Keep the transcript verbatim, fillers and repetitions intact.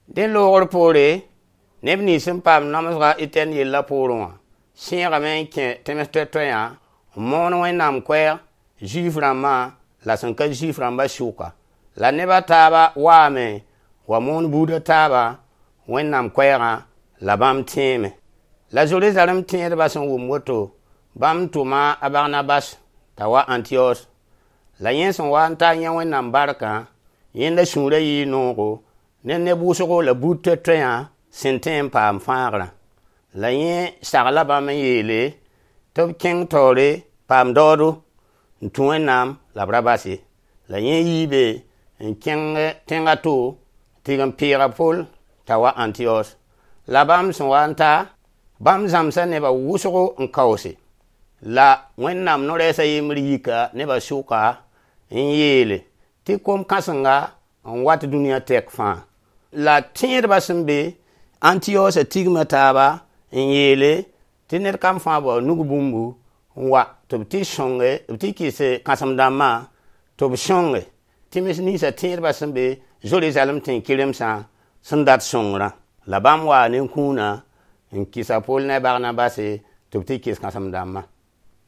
Den logor pore neb ni sẽn paam namsga iten yella poorẽ wã sẽegame n kẽ tẽms toɛ-toɛyã n moon wẽnnaam koɛɛg Zuif rãmbã la sẽn ka Zuif rãmbã sʋka la nebã taaba waame wa moon buudã taaba wẽnnaam koɛɛgã la bãmb tẽeme. La Jerusalem tẽedbã sẽn wʋm woto bãmb tʋma a Barnabas t'a wa Antiyos la yẽ sẽn wa n ta yẽ wẽnnaam barkã yẽnda sũurã yɩɩ noogo ne neb wʋsgo la buud toɛ-toɛyã sẽn tẽ n paam fãagrã la yẽ sagla bãmb n yeele tɩ b kẽng taoore paam daoodo n tũ wẽnnaam la b ra base la yẽ yiibe n kẽng tẽngã to tɩg n peega Pol t'a wa Antiyos la bãmb sẽn wa n ta bãmb zãmsa nebã wʋsgo n kaoose la wẽnnaam no-rɛɛsã yembr yika nebã sʋka n yeele tɩ kom-kãsenga n wat dũniyã tɛk fãa la tẽedbã sẽn be Antiyosã tigmã taaba n yeele tɩ ned kam fãa bao nug bũmbu n wa tɩ b tɩ sõnge b tɩ kɩs kãsem-dãmbã tɩ b sõnge tɩms ninsã tẽedbã sẽn be Jerusalem tẽn kɩremsã sẽn dat sõngrã la bãmb waa ne kũunã n kɩsa Pol ne Barnabase tɩ b tɩ kɩs kãsem-dãmbã.